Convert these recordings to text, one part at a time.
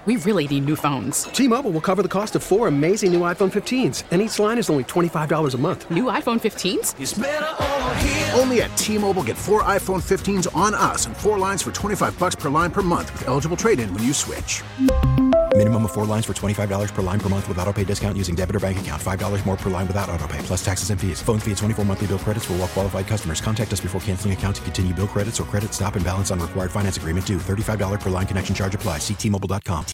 We really need new phones. T-Mobile will cover the cost of 4 amazing new iPhone 15s, and each line is only $25 a month. New iPhone 15s? It's better over here. Only at T-Mobile, get 4 iPhone 15s on us and 4 lines for $25 per line per month with eligible trade-in when you switch. Minimum of 4 lines for $25 per line per month with autopay discount using debit or bank account. $5 more per line without autopay, plus taxes and fees. Phone fee at 24 monthly bill credits for well-qualified customers. Contact us before canceling account to continue bill credits or credit stop and balance on required finance agreement due. $35 per line connection charge applies. See T-Mobile.com.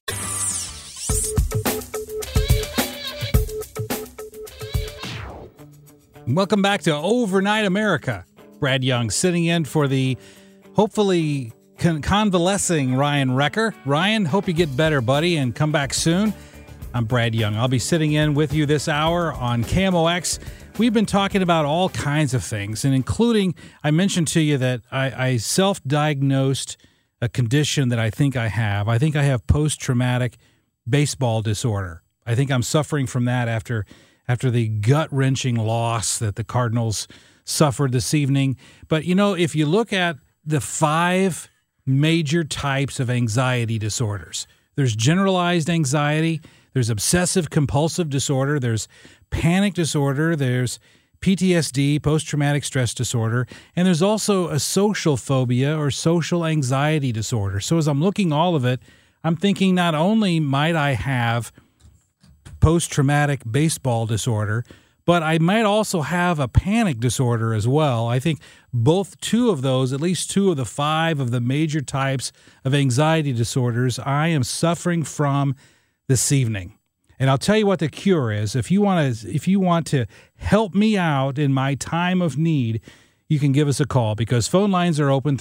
Welcome back to Overnight America. Brad Young sitting in for the hopefully convalescing Ryan Wrecker. Ryan, hope you get better, buddy, and come back soon. I'm Brad Young. I'll be sitting in with you this hour on KMOX. We've been talking about all kinds of things, and including, I mentioned to you that I self-diagnosed a condition that I think I have. I think I have post-traumatic baseball disorder. I think I'm suffering from that after the gut-wrenching loss that the Cardinals suffered this evening. But, you know, if you look at the 5 major types of anxiety disorders, there's generalized anxiety, there's obsessive-compulsive disorder, there's panic disorder, there's PTSD, post-traumatic stress disorder, and there's also a social phobia or social anxiety disorder. So as I'm looking all of it, I'm thinking not only might I have post-traumatic baseball disorder, but I might also have a panic disorder as well. I think both 2 of those, at least 2 of the 5 of the major types of anxiety disorders, I am suffering from this evening. And I'll tell you what the cure is. If you want to help me out in my time of need, you can give us a call because phone lines are open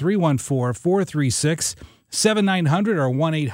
314-436-7900 or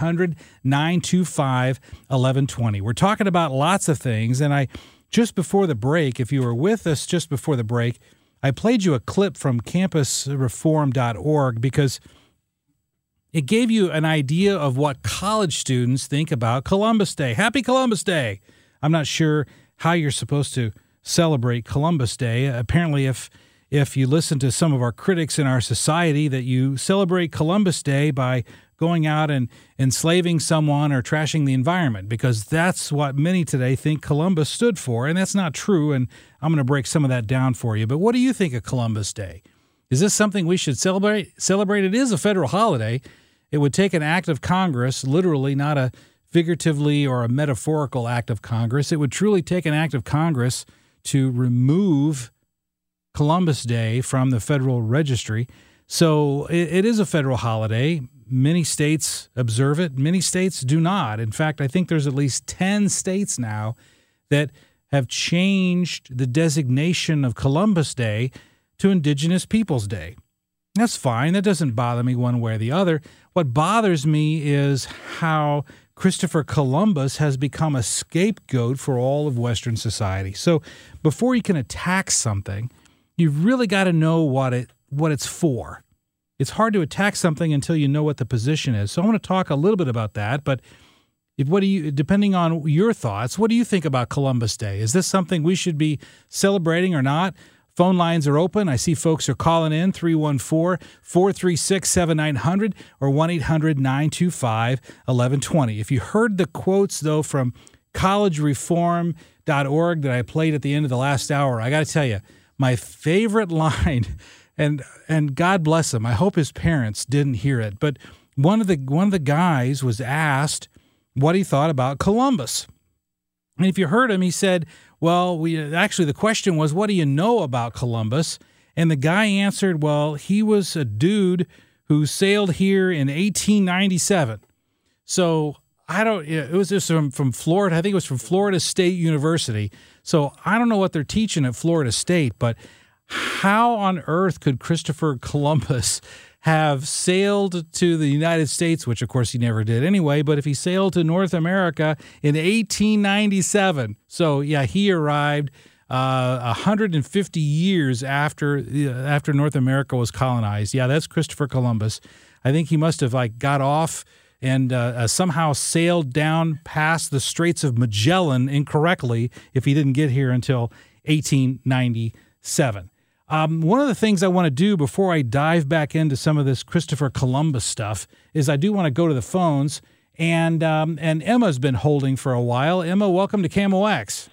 1-800-925-1120. We're talking about lots of things, and just before the break, if you were with us just before the break, I played you a clip from campusreform.org because it gave you an idea of what college students think about Columbus Day. Happy Columbus Day! I'm not sure how you're supposed to celebrate Columbus Day. Apparently, if you listen to some of our critics in our society, that you celebrate Columbus Day by going out and enslaving someone or trashing the environment, because that's what many today think Columbus stood for, and that's not true, and I'm going to break some of that down for you. But what do you think of Columbus Day? Is this something we should celebrate? It is a federal holiday. It would take an act of Congress, literally, not a figuratively or a metaphorical act of Congress. It would truly take an act of Congress to remove Columbus Day from the federal registry. So it is a federal holiday. Many states observe it. Many states do not. In fact, I think there's at least 10 states now that have changed the designation of Columbus Day to Indigenous Peoples Day. That's fine. That doesn't bother me one way or the other. What bothers me is how Christopher Columbus has become a scapegoat for all of Western society. So before you can attack something, you've really got to know what it's for. It's hard to attack something until you know what the position is. So I want to talk a little bit about that, but depending on your thoughts, what do you think about Columbus Day? Is this something we should be celebrating or not? Phone lines are open. I see folks are calling in, 314-436-7900 or 1-800-925-1120. If you heard the quotes, though, from collegereform.org that I played at the end of the last hour, I got to tell you, my favorite line, and God bless him, I hope his parents didn't hear it, but one of the guys was asked what he thought about Columbus. And if you heard him, he said, well, the question was, what do you know about Columbus? And the guy answered, well, he was a dude who sailed here in 1897. So it was just from Florida. I think it was from Florida State University. So I don't know what they're teaching at Florida State, but how on earth could Christopher Columbus have sailed to the United States, which of course he never did anyway, but if he sailed to North America in 1897, so yeah, he arrived 150 years after North America was colonized. Yeah, that's Christopher Columbus. I think he must have got off and somehow sailed down past the Straits of Magellan incorrectly if he didn't get here until 1897. One of the things I want to do before I dive back into some of this Christopher Columbus stuff is I do want to go to the phones and Emma's been holding for a while. Emma, welcome to KMOX.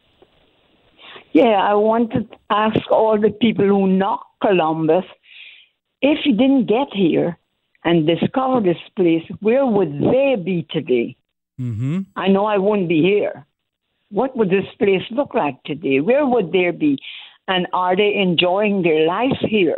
Yeah, I want to ask all the people who knock Columbus, if you didn't get here and discover this place, where would they be today? Mm-hmm. I know I wouldn't be here. What would this place look like today? Where would they be? And are they enjoying their life here?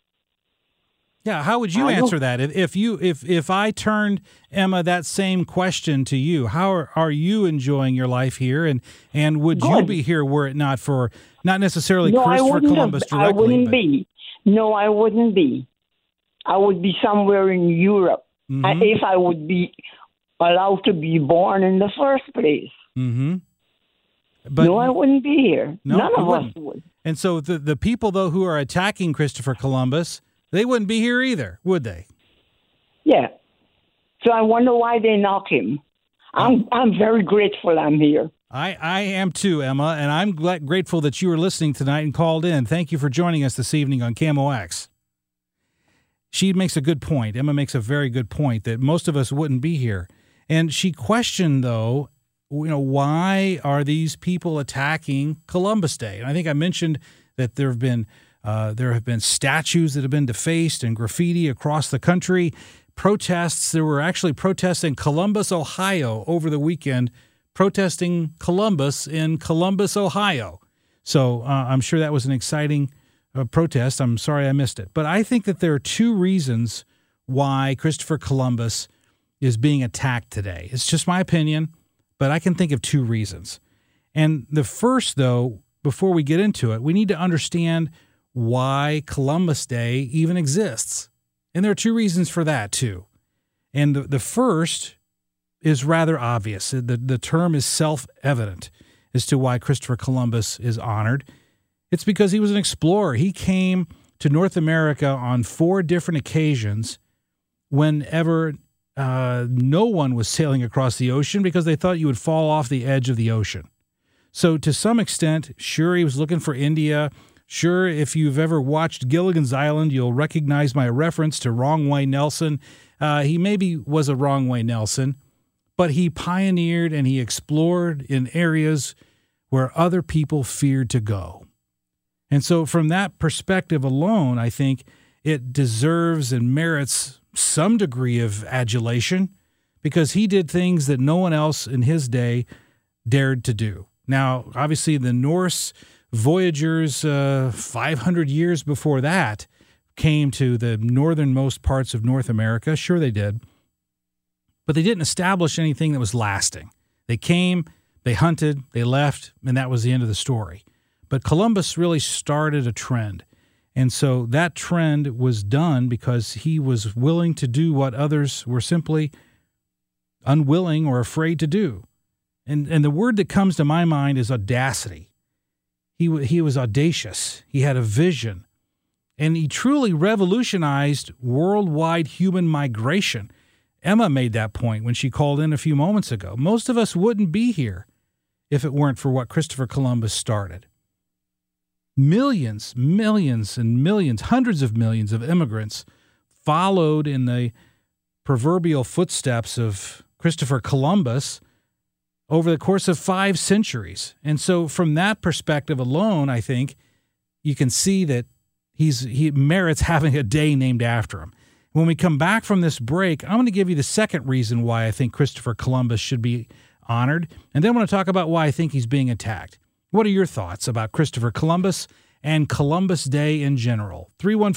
Yeah, how would you answer that? If I turned, Emma, that same question to you, how are you enjoying your life here, and would you be here were it not for not necessarily Christopher Columbus directly? I wouldn't be. No, I wouldn't be. I would be somewhere in Europe if I would be allowed to be born in the first place. Mm-hmm. But no, I wouldn't be here. No, none of us would. And so the people though who are attacking Christopher Columbus, they wouldn't be here either, would they? Yeah. So I wonder why they knock him. I'm very grateful I'm here. I am too, Emma, and I'm grateful that you were listening tonight and called in. Thank you for joining us this evening on KMOX. She makes a good point. Emma makes a very good point that most of us wouldn't be here. And she questioned, though, why are these people attacking Columbus Day? And I think I mentioned that there have been statues that have been defaced and graffiti across the country. Protests. There were actually protests in Columbus, Ohio over the weekend, protesting Columbus in Columbus, Ohio. So I'm sure that was an exciting protest. I'm sorry I missed it. But I think that there are two reasons why Christopher Columbus is being attacked today. It's just my opinion, but I can think of two reasons. And the first, though, before we get into it, we need to understand why Columbus Day even exists. And there are two reasons for that, too. And the first is rather obvious. The term is self-evident as to why Christopher Columbus is honored. It's because he was an explorer. He came to North America on 4 different occasions whenever no one was sailing across the ocean because they thought you would fall off the edge of the ocean. So to some extent, sure, he was looking for India. Sure, if you've ever watched Gilligan's Island, you'll recognize my reference to Wrong Way Nelson. He maybe was a Wrong Way Nelson, but he pioneered and he explored in areas where other people feared to go. And so from that perspective alone, I think it deserves and merits some degree of adulation because he did things that no one else in his day dared to do. Now, obviously, the Norse voyagers 500 years before that came to the northernmost parts of North America. Sure, they did. But they didn't establish anything that was lasting. They came, they hunted, they left, and that was the end of the story. But Columbus really started a trend. And so that trend was done because he was willing to do what others were simply unwilling or afraid to do. And the word that comes to my mind is audacity. He was audacious. He had a vision. And he truly revolutionized worldwide human migration. Emma made that point when she called in a few moments ago. Most of us wouldn't be here if it weren't for what Christopher Columbus started. Millions and millions, hundreds of millions of immigrants followed in the proverbial footsteps of Christopher Columbus over the course of 5 centuries. And so from that perspective alone, I think you can see that he merits having a day named after him. When we come back from this break, I'm going to give you the second reason why I think Christopher Columbus should be honored. And then I want to talk about why I think he's being attacked. What are your thoughts about Christopher Columbus and Columbus Day in general?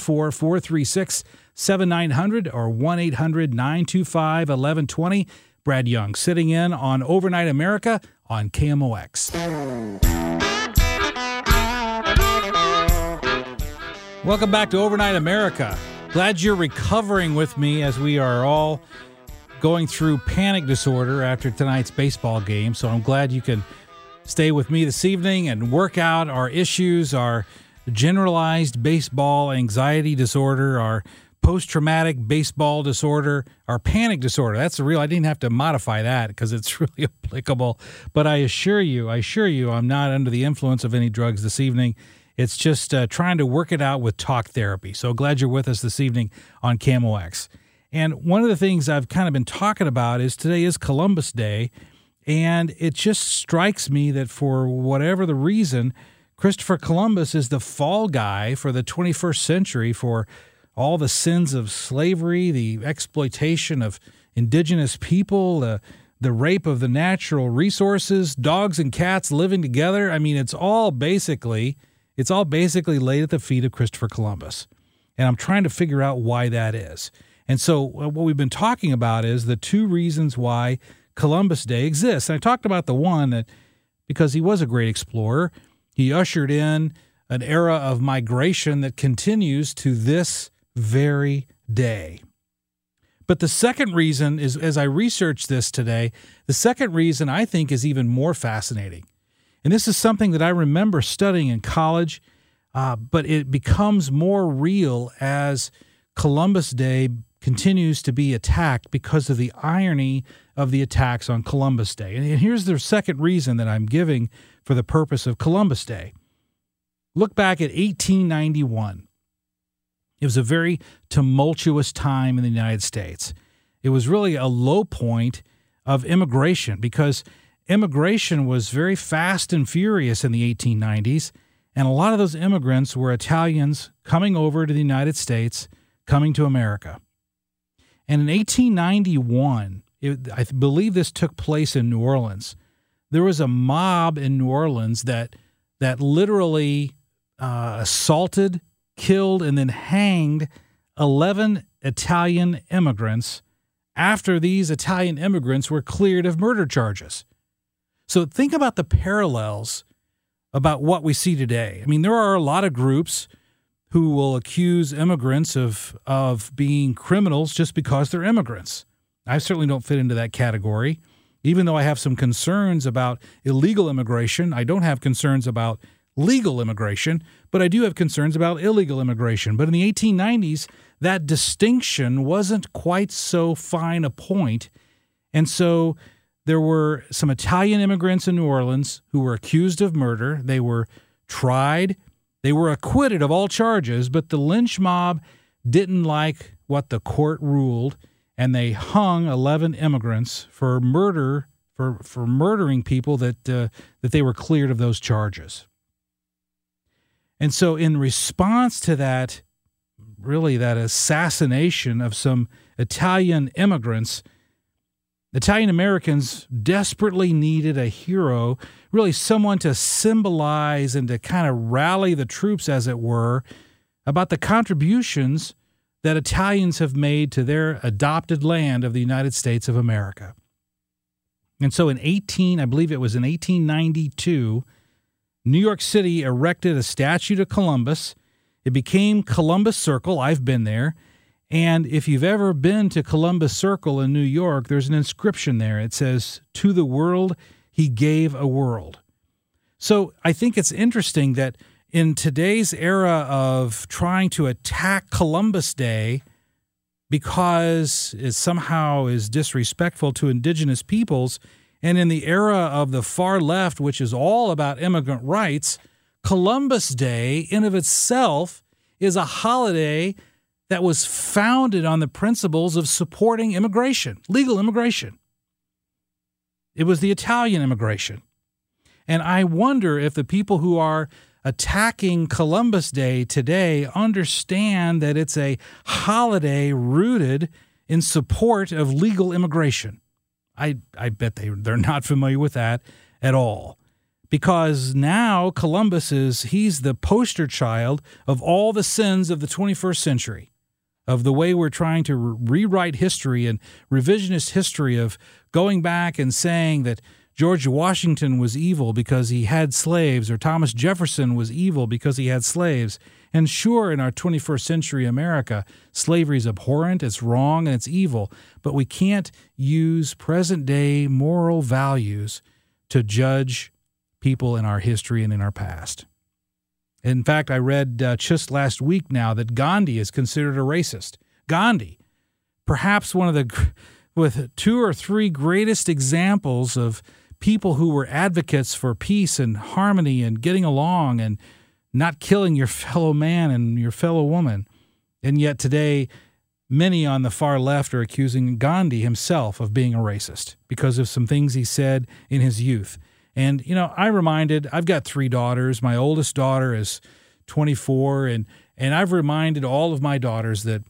314-436-7900 or 1-800-925-1120. Brad Young sitting in on Overnight America on KMOX. Welcome back to Overnight America. Glad you're recovering with me as we are all going through panic disorder after tonight's baseball game. So I'm glad you can stay with me this evening and work out our issues, our generalized baseball anxiety disorder, our post-traumatic baseball disorder, our panic disorder. That's the real. I didn't have to modify that because it's really applicable. But I assure you, I'm not under the influence of any drugs this evening. It's just trying to work it out with talk therapy. So glad you're with us this evening on KMOX. And one of the things I've kind of been talking about is today is Columbus Day, and it just strikes me that for whatever the reason, Christopher Columbus is the fall guy for the 21st century for all the sins of slavery, the exploitation of indigenous people, the rape of the natural resources, dogs and cats living together. I mean, it's all basically laid at the feet of Christopher Columbus. And I'm trying to figure out why that is. And so what we've been talking about is the two reasons why Columbus Day exists. And I talked about the one that because he was a great explorer, he ushered in an era of migration that continues to this very day. But the second reason is, as I researched this today, the second reason I think is even more fascinating. And this is something that I remember studying in college, but it becomes more real as Columbus Day continues to be attacked because of the irony of the attacks on Columbus Day. And here's the second reason that I'm giving for the purpose of Columbus Day. Look back at 1891. It was a very tumultuous time in the United States. It was really a low point of immigration because immigration was very fast and furious in the 1890s, and a lot of those immigrants were Italians coming over to the United States, coming to America. And in 1891, I believe this took place in New Orleans. There was a mob in New Orleans that literally assaulted, killed, and then hanged 11 Italian immigrants after these Italian immigrants were cleared of murder charges. So think about the parallels about what we see today. I mean, there are a lot of groups who will accuse immigrants of being criminals just because they're immigrants. I certainly don't fit into that category. Even though I have some concerns about illegal immigration, I don't have concerns about legal immigration, but I do have concerns about illegal immigration. But in the 1890s, that distinction wasn't quite so fine a point. And so there were some Italian immigrants in New Orleans who were accused of murder. They were tried. They were acquitted of all charges, but the lynch mob didn't like what the court ruled, and they hung 11 immigrants for murder, for murdering people that they were cleared of those charges. And so in response to that, really that assassination of some Italian immigrants, Italian Americans desperately needed a hero, really someone to symbolize and to kind of rally the troops, as it were, about the contributions that Italians have made to their adopted land of the United States of America. And so I believe it was in 1892, New York City erected a statue to Columbus. It became Columbus Circle. I've been there. And if you've ever been to Columbus Circle in New York, there's an inscription there. It says, "To the world, he gave a world." So I think it's interesting that in today's era of trying to attack Columbus Day because it somehow is disrespectful to indigenous peoples, and in the era of the far left, which is all about immigrant rights, Columbus Day in of itself is a holiday that was founded on the principles of supporting immigration, legal immigration. It was the Italian immigration. And I wonder if the people who are attacking Columbus Day today understand that it's a holiday rooted in support of legal immigration. I bet they're not familiar with that at all. Because now Columbus he's the poster child of all the sins of the 21st century, of the way we're trying to rewrite history and revisionist history of going back and saying that George Washington was evil because he had slaves, or Thomas Jefferson was evil because he had slaves. And sure, in our 21st century America, slavery is abhorrent, it's wrong, and it's evil. But we can't use present-day moral values to judge people in our history and in our past. In fact, I read just last week now that Gandhi is considered a racist. Gandhi, perhaps one of the, with 2 or 3 greatest examples of people who were advocates for peace and harmony and getting along and not killing your fellow man and your fellow woman. And yet today, many on the far left are accusing Gandhi himself of being a racist because of some things he said in his youth. And, I've got 3 daughters. My oldest daughter is 24, and I've reminded all of my daughters that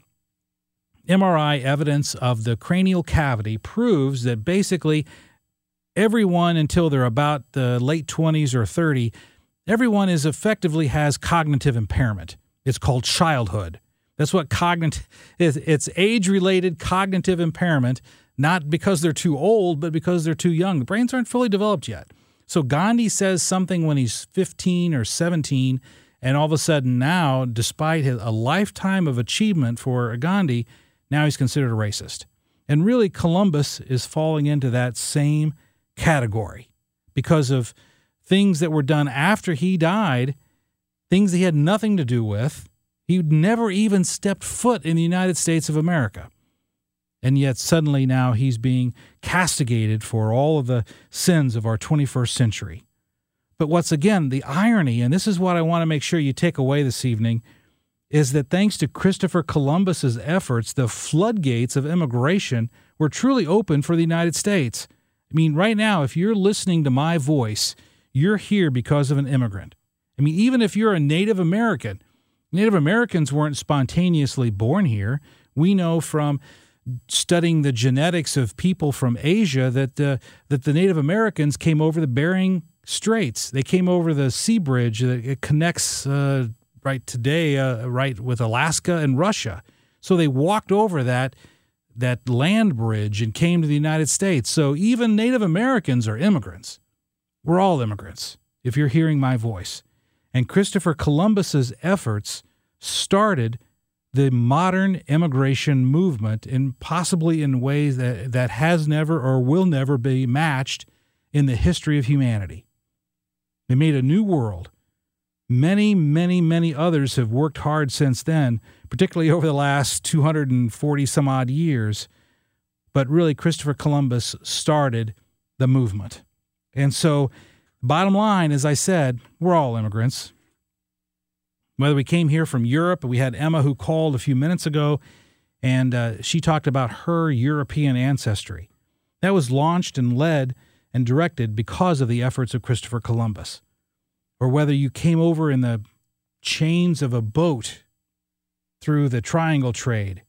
MRI evidence of the cranial cavity proves that basically everyone until they're about the late 20s or 30, everyone effectively has cognitive impairment. It's called childhood. That's what it's age-related cognitive impairment, not because they're too old, but because they're too young. The brains aren't fully developed yet. So Gandhi says something when he's 15 or 17, and all of a sudden now, despite a lifetime of achievement for Gandhi, now he's considered a racist. And really, Columbus is falling into that same category because of things that were done after he died, things he had nothing to do with. He never even stepped foot in the United States of America. And yet suddenly now he's being castigated for all of the sins of our 21st century. But what's, again, the irony, and this is what I want to make sure you take away this evening, is that thanks to Christopher Columbus's efforts, the floodgates of immigration were truly open for the United States. I mean, right now, if you're listening to my voice, you're here because of an immigrant. I mean, even if you're a Native American, Native Americans weren't spontaneously born here. We know from studying the genetics of people from Asia that the Native Americans came over the Bering Straits. They came over the sea bridge that connects right today, right with Alaska and Russia. So they walked over that land bridge and came to the United States. So even Native Americans are immigrants. We're all immigrants, if you're hearing my voice. And Christopher Columbus's efforts started the modern immigration movement, and possibly in ways that has never or will never be matched in the history of humanity. They made a new world. Many, many, many others have worked hard since then, particularly over the last 240 some odd years. But really, Christopher Columbus started the movement. And so, bottom line, as I said, we're all immigrants. Whether we came here from Europe, we had Emma who called a few minutes ago, and she talked about her European ancestry. That was launched and led and directed because of the efforts of Christopher Columbus. Or whether you came over in the chains of a boat through the triangle trade.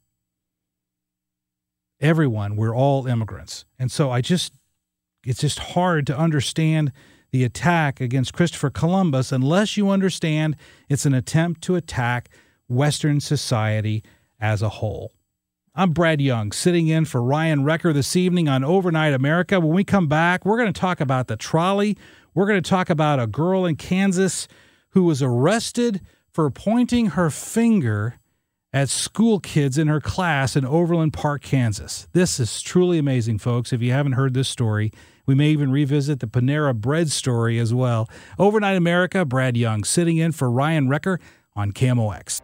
Everyone, we're all immigrants. And so it's just hard to understand the attack against Christopher Columbus unless you understand it's an attempt to attack Western society as a whole. I'm Brad Young, sitting in for Ryan Recker this evening on Overnight America. When we come back, we're going to talk about the trolley. We're going to talk about a girl in Kansas who was arrested for pointing her finger at school kids in her class in Overland Park, Kansas. This is truly amazing, folks. If you haven't heard this story, we may even revisit the Panera Bread story as well. Overnight America, Brad Young, sitting in for Ryan Recker on KMOX.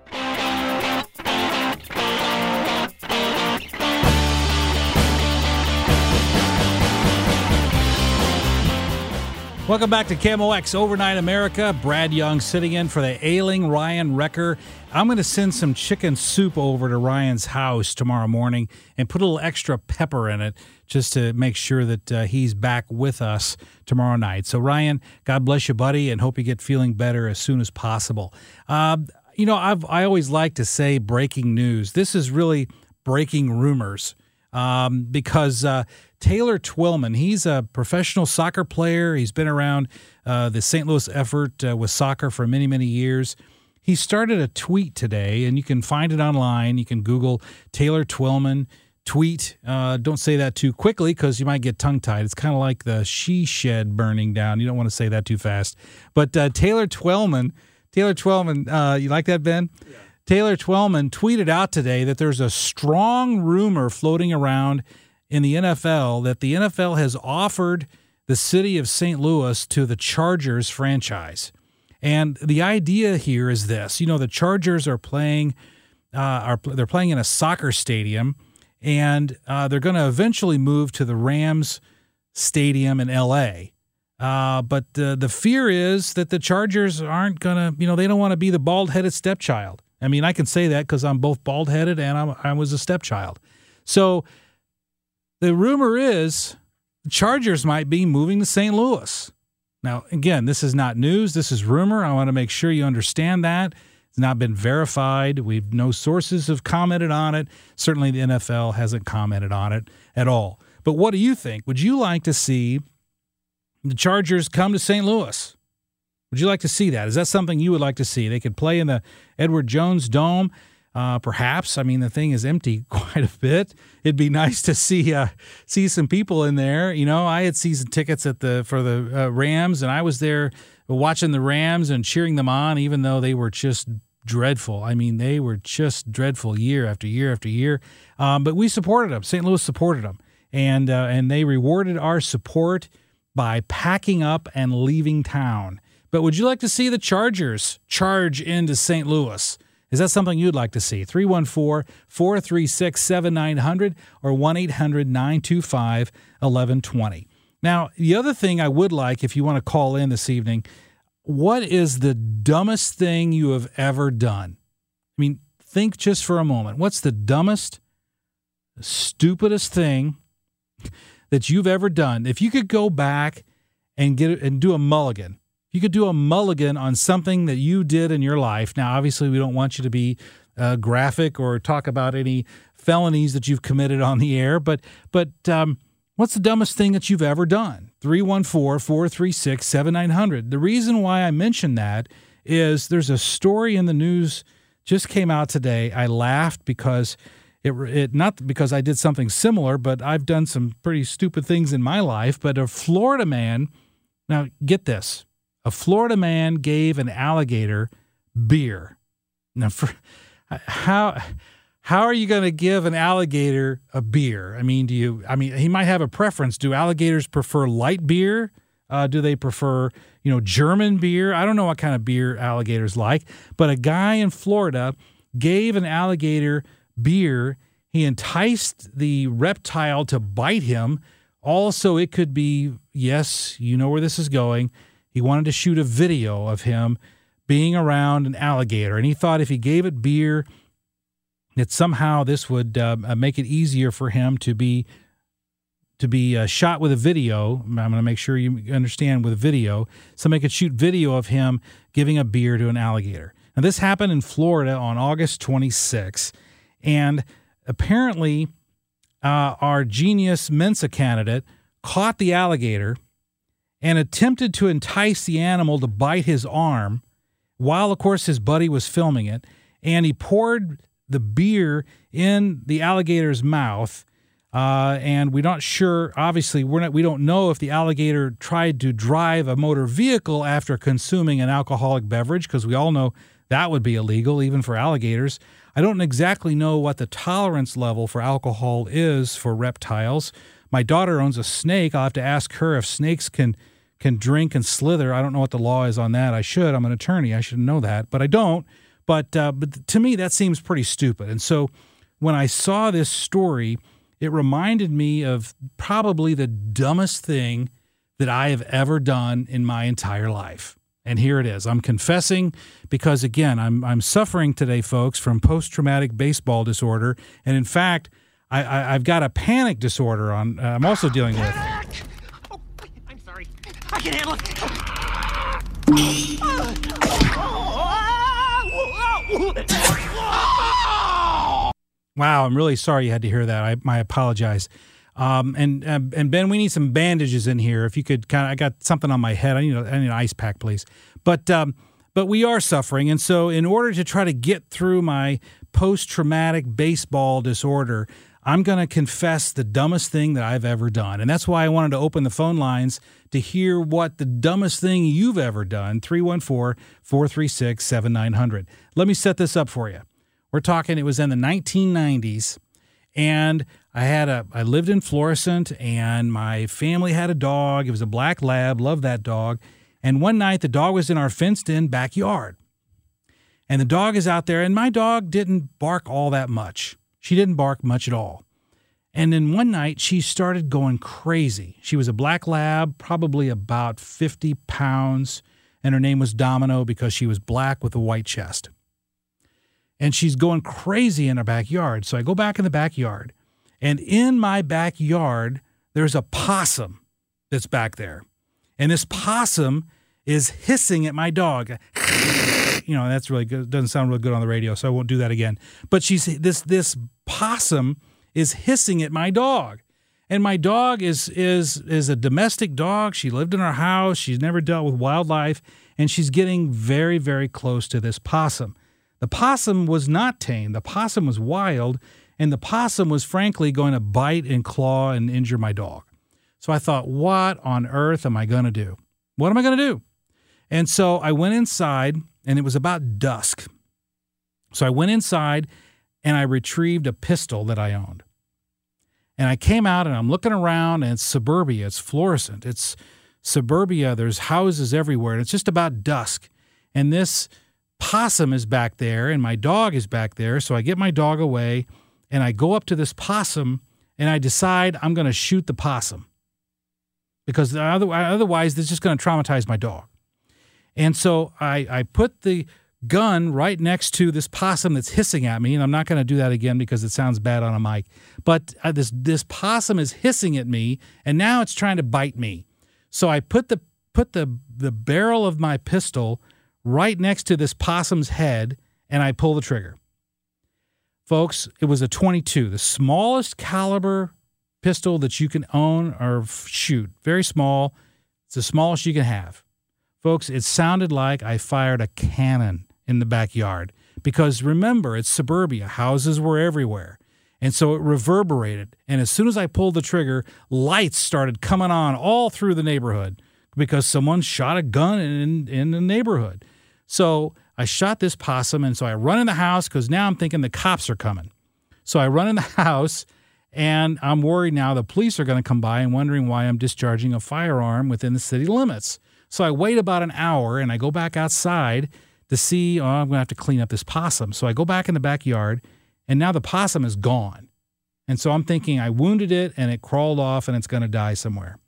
Welcome back to KMOX Overnight America. Brad Young sitting in for the ailing Ryan Recker. I'm going to send some chicken soup over to Ryan's house tomorrow morning and put a little extra pepper in it just to make sure that he's back with us tomorrow night. So, Ryan, God bless you, buddy, and hope you get feeling better as soon as possible. I always like to say breaking news. This is really breaking rumors because Taylor Twellman, he's a professional soccer player. He's been around the St. Louis effort with soccer for many, many years. He started a tweet today, and you can find it online. You can Google Taylor Twellman tweet. Don't say that too quickly because you might get tongue-tied. It's kind of like the she shed burning down. You don't want to say that too fast. But Taylor Twellman, you like that, Ben? Yeah. Taylor Twellman tweeted out today that there's a strong rumor floating around in the NFL that the NFL has offered the city of St. Louis to the Chargers franchise. And the idea here is this. The Chargers are playing they're playing in a soccer stadium, and they're going to eventually move to the Rams stadium in L.A. But the fear is that the Chargers aren't going to, they don't want to be the bald-headed stepchild. I mean, I can say that because I'm both bald-headed and I was a stepchild. So the rumor is the Chargers might be moving to St. Louis. Now, again, this is not news. This is rumor. I want to make sure you understand that. It's not been verified. No sources have commented on it. Certainly the NFL hasn't commented on it at all. But what do you think? Would you like to see the Chargers come to St. Louis? Would you like to see that? Is that something you would like to see? They could play in the Edward Jones Dome, perhaps. I mean, the thing is empty quite a bit. It'd be nice to see some people in there. You know, I had season tickets for the Rams, and I was there watching the Rams and cheering them on, even though they were just dreadful. I mean, they were just dreadful year after year after year. But we supported them. St. Louis supported them, and they rewarded our support by packing up and leaving town. But would you like to see the Chargers charge into St. Louis? Is that something you'd like to see? 314-436-7900 or 1-800-925-1120. Now, the other thing I would like, if you want to call in this evening, what is the dumbest thing you have ever done? I mean, think just for a moment. What's the dumbest, stupidest thing that you've ever done? If you could go back and do a mulligan, you could do a mulligan on something that you did in your life. Now, obviously, we don't want you to be graphic or talk about any felonies that you've committed on the air, but what's the dumbest thing that you've ever done? 314-436-7900. The reason why I mention that is there's a story in the news just came out today. I laughed because it not because I did something similar, but I've done some pretty stupid things in my life. But a Florida man, now get this, a Florida man gave an alligator beer. Now, how are you going to give an alligator a beer? I mean, he might have a preference. Do alligators prefer light beer? Do they prefer, German beer? I don't know what kind of beer alligators like, but a guy in Florida gave an alligator beer. He enticed the reptile to bite him. Also, it could be, yes, you know where this is going. He wanted to shoot a video of him being around an alligator, and he thought if he gave it beer, that somehow this would make it easier for him to be shot with a video. I'm going to make sure you understand with a video. Somebody could shoot video of him giving a beer to an alligator. Now, this happened in Florida on August 26, and apparently our genius Mensa candidate caught the alligator and attempted to entice the animal to bite his arm while, of course, his buddy was filming it, and he poured the beer in the alligator's mouth, and we're not sure. Obviously, we don't know if the alligator tried to drive a motor vehicle after consuming an alcoholic beverage, because we all know that would be illegal, even for alligators. I don't exactly know what the tolerance level for alcohol is for reptiles. My daughter owns a snake. I'll have to ask her if snakes can drink and slither. I don't know what the law is on that. I should. I'm an attorney. I should know that, but I don't. But to me, that seems pretty stupid. And so when I saw this story, it reminded me of probably the dumbest thing that I have ever done in my entire life. And here it is. I'm confessing because, again, I'm suffering today, folks, from post-traumatic baseball disorder. And in fact, I've got a panic disorder I'm also dealing with. Oh, I'm sorry. I can handle it. Wow, I'm really sorry you had to hear that. I apologize. And Ben, we need some bandages in here. If you could I got something on my head. I need an ice pack, please. But we are suffering. And so in order to try to get through my post-traumatic baseball disorder, I'm going to confess the dumbest thing that I've ever done. And that's why I wanted to open the phone lines to hear what the dumbest thing you've ever done. 314-436-7900. Let me set this up for you. We're talking, it was in the 1990s, and I lived in Florissant, and my family had a dog. It was a black lab, loved that dog. And one night, the dog was in our fenced-in backyard. And the dog is out there, and my dog didn't bark all that much. She didn't bark much at all. And then one night, she started going crazy. She was a black lab, probably about 50 pounds, and her name was Domino because she was black with a white chest. and she's going crazy in her backyard. So I go back in the backyard, and in my backyard, there's a possum that's back there. And this possum is hissing at my dog. That's really good. Doesn't sound real good on the radio, so I won't do that again. But this possum is hissing at my dog. And my dog is a domestic dog. She lived in our house. She's never dealt with wildlife, and she's getting very, very close to this possum. The possum was not tame. The possum was wild, and the possum was frankly going to bite and claw and injure my dog. So I thought, what on earth am I going to do? What am I going to do? And so I went inside, and it was about dusk. So I went inside, and I retrieved a pistol that I owned. And I came out, and I'm looking around, and it's suburbia. It's fluorescent. It's suburbia. There's houses everywhere, and it's just about dusk. And this possum is back there, and my dog is back there. So I get my dog away, and I go up to this possum, and I decide I'm going to shoot the possum because otherwise this is just going to traumatize my dog. And so I put the gun right next to this possum that's hissing at me, and I'm not going to do that again because it sounds bad on a mic. But this possum is hissing at me, and now it's trying to bite me. So I put the barrel of my pistol right next to this possum's head, and I pull the trigger. Folks, it was a .22, the smallest caliber pistol that you can own or shoot. Very small. It's the smallest you can have. Folks, it sounded like I fired a cannon in the backyard because, remember, it's suburbia. Houses were everywhere. And so it reverberated. And as soon as I pulled the trigger, lights started coming on all through the neighborhood because someone shot a gun in the neighborhood. So I shot this possum, and so I run in the house because now I'm thinking the cops are coming. So I run in the house, and I'm worried now the police are going to come by and wondering why I'm discharging a firearm within the city limits. So I wait about an hour, and I go back outside to see, I'm going to have to clean up this possum. So I go back in the backyard, and now the possum is gone. And so I'm thinking I wounded it, and it crawled off, and it's going to die somewhere.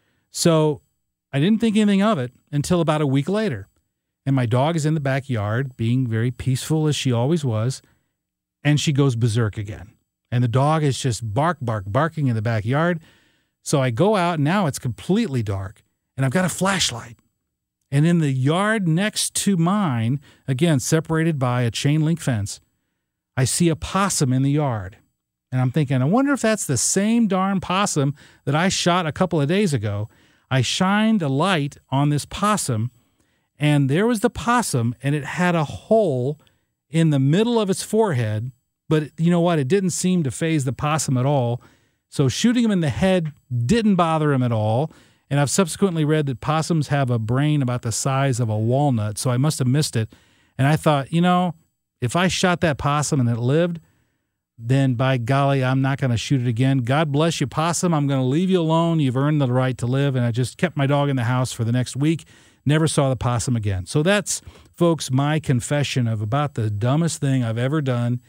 So I didn't think anything of it until about a week later. And my dog is in the backyard, being very peaceful as she always was, and she goes berserk again. And the dog is just barking in the backyard. So I go out, and now it's completely dark, and I've got a flashlight. And in the yard next to mine, again, separated by a chain link fence, I see a possum in the yard. And I'm thinking, I wonder if that's the same darn possum that I shot a couple of days ago. I shined a light on this possum, and there was the possum, and it had a hole in the middle of its forehead. But you know what? It didn't seem to faze the possum at all. So shooting him in the head didn't bother him at all. And I've subsequently read that possums have a brain about the size of a walnut, so I must have missed it. And I thought, if I shot that possum and it lived, then by golly, I'm not going to shoot it again. God bless you, possum. I'm going to leave you alone. You've earned the right to live. And I just kept my dog in the house for the next week. Never saw the possum again. So that's, folks, my confession of about the dumbest thing I've ever done,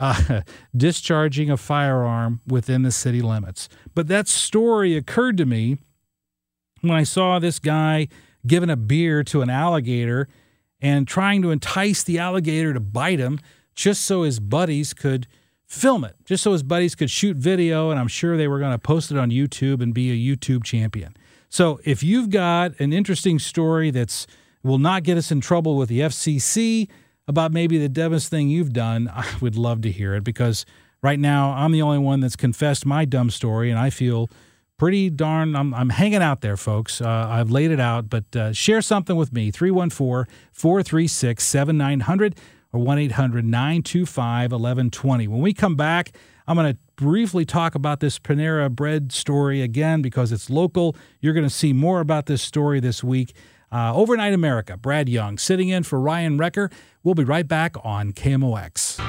discharging a firearm within the city limits. But that story occurred to me when I saw this guy giving a beer to an alligator and trying to entice the alligator to bite him just so his buddies could film it, just so his buddies could shoot video, and I'm sure they were going to post it on YouTube and be a YouTube champion. So if you've got an interesting story that's will not get us in trouble with the FCC about maybe the dumbest thing you've done, I would love to hear it, because right now I'm the only one that's confessed my dumb story, and I feel pretty darn, I'm hanging out there, folks. I've laid it out, but share something with me, 314-436-7900 or 1-800-925-1120. When we come back, I'm going to briefly talk about this Panera Bread story again because it's local. You're going to see more about this story this week. Overnight America, Brad Young sitting in for Ryan Wrecker. We'll be right back on KMOX.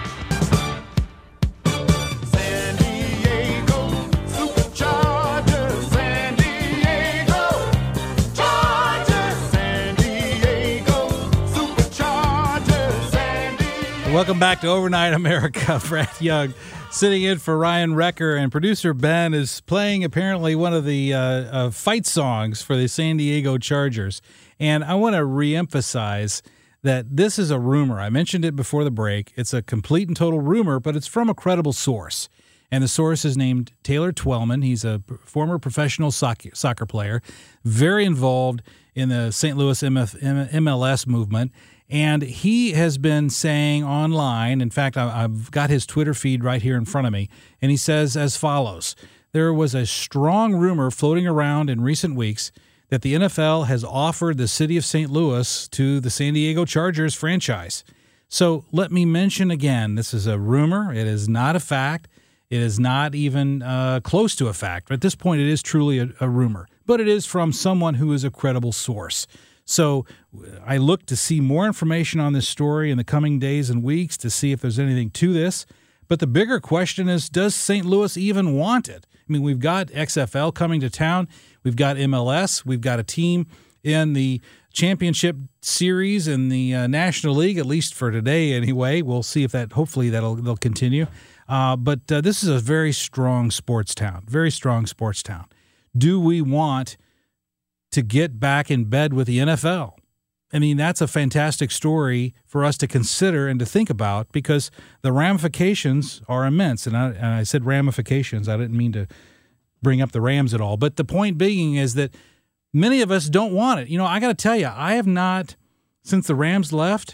Welcome back to Overnight America. Brad Young sitting in for Ryan Wrecker, and producer Ben is playing apparently one of the fight songs for the San Diego Chargers. And I want to reemphasize that this is a rumor. I mentioned it before the break. It's a complete and total rumor, but it's from a credible source. And the source is named Taylor Twellman. He's a former professional soccer player, very involved in the St. Louis MLS movement. And he has been saying online, in fact, I've got his Twitter feed right here in front of me, and he says as follows: there was a strong rumor floating around in recent weeks that the NFL has offered the city of St. Louis to the San Diego Chargers franchise. So let me mention again, this is a rumor. It is not a fact. It is not even close to a fact. At this point, it is truly a rumor, but it is from someone who is a credible source. So I look to see more information on this story in the coming days and weeks to see if there's anything to this. But the bigger question is, does St. Louis even want it? I mean, we've got XFL coming to town. We've got MLS. We've got a team in the championship series in the National League, at least for today anyway. We'll see if hopefully they'll continue. But this is a very strong sports town, very strong sports town. Do we want to get back in bed with the NFL? I mean, that's a fantastic story for us to consider and to think about, because the ramifications are immense. And I said ramifications. I didn't mean to bring up the Rams at all. But the point being is that many of us don't want it. You know, I got to tell you, I have not, since the Rams left,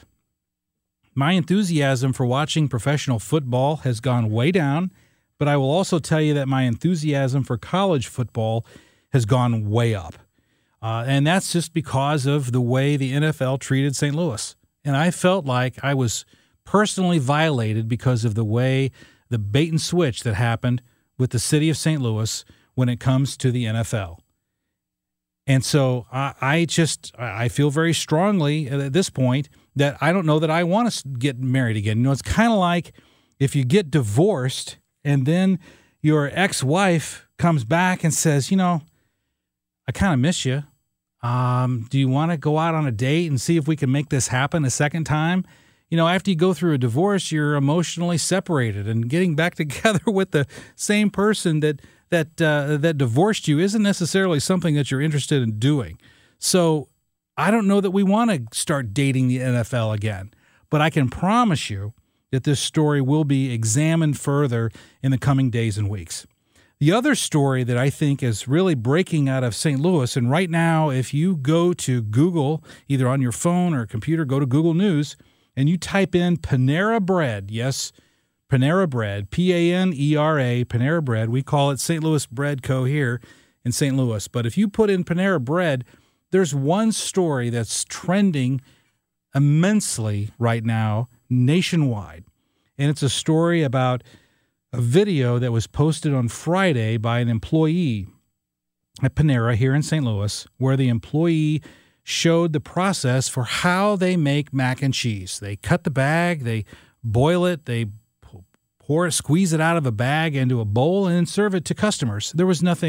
my enthusiasm for watching professional football has gone way down. But I will also tell you that my enthusiasm for college football has gone way up. And that's just because of the way the NFL treated St. Louis. And I felt like I was personally violated because of the way the bait and switch that happened with the city of St. Louis when it comes to the NFL. And so I feel very strongly at this point that I don't know that I want to get married again. You know, it's kind of like if you get divorced and then your ex-wife comes back and says, you know, I kind of miss you. Do you want to go out on a date and see if we can make this happen a second time? You know, after you go through a divorce, you're emotionally separated, and getting back together with the same person that divorced you isn't necessarily something that you're interested in doing. So I don't know that we want to start dating the NFL again, but I can promise you that this story will be examined further in the coming days and weeks. The other story that I think is really breaking out of St. Louis, and right now, if you go to Google, either on your phone or computer, go to Google News, and you type in Panera Bread. Yes, Panera Bread, P-A-N-E-R-A, Panera Bread. We call it St. Louis Bread Co. here in St. Louis. But if you put in Panera Bread, there's one story that's trending immensely right now nationwide. And it's a story about a video that was posted on Friday by an employee at Panera here in St. Louis, where the employee showed the process for how they make mac and cheese. They cut the bag, they boil it, they squeeze it out of a bag into a bowl, and then serve it to customers. There was no,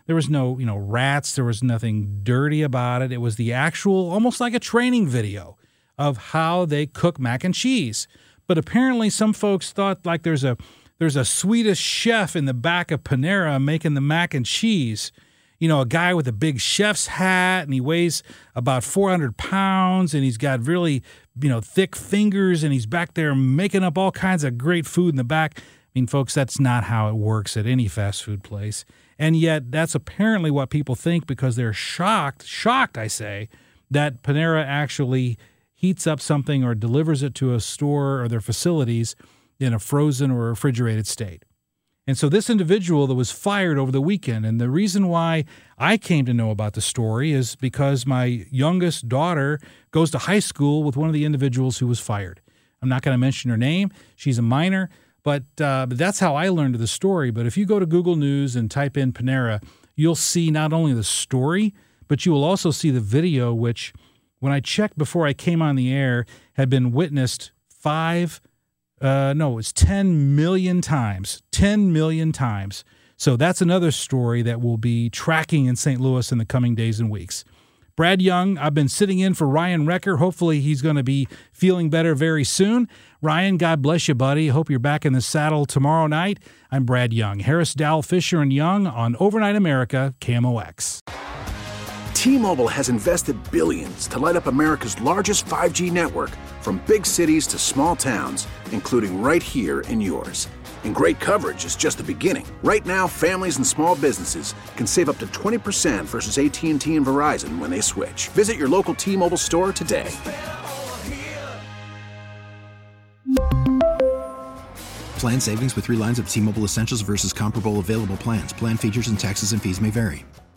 rats. There was nothing dirty about it. It was the actual, almost like a training video of how they cook mac and cheese. But apparently some folks thought like there's a Swedish chef in the back of Panera making the mac and cheese. You know, a guy with a big chef's hat, and he weighs about 400 pounds, and he's got really, thick fingers, and he's back there making up all kinds of great food in the back. I mean, folks, that's not how it works at any fast food place. And yet that's apparently what people think, because they're shocked, I say, that Panera actually heats up something or delivers it to a store or their facilities in a frozen or refrigerated state. And so this individual that was fired over the weekend, and the reason why I came to know about the story is because my youngest daughter goes to high school with one of the individuals who was fired. I'm not going to mention her name. She's a minor, but that's how I learned of the story. But if you go to Google News and type in Panera, you'll see not only the story, but you will also see the video, which, when I checked before I came on the air, had been witnessed 10 million times. 10 million times. So that's another story that we'll be tracking in St. Louis in the coming days and weeks. Brad Young, I've been sitting in for Ryan Wrecker. Hopefully he's going to be feeling better very soon. Ryan, God bless you, buddy. Hope you're back in the saddle tomorrow night. I'm Brad Young. Harris, Dowell, Fisher, and Young on Overnight America, KMOX. T-Mobile has invested billions to light up America's largest 5G network, from big cities to small towns, including right here in yours. And great coverage is just the beginning. Right now, families and small businesses can save up to 20% versus AT&T and Verizon when they switch. Visit your local T-Mobile store today. Plan savings with 3 lines of T-Mobile Essentials versus comparable available plans. Plan features and taxes and fees may vary.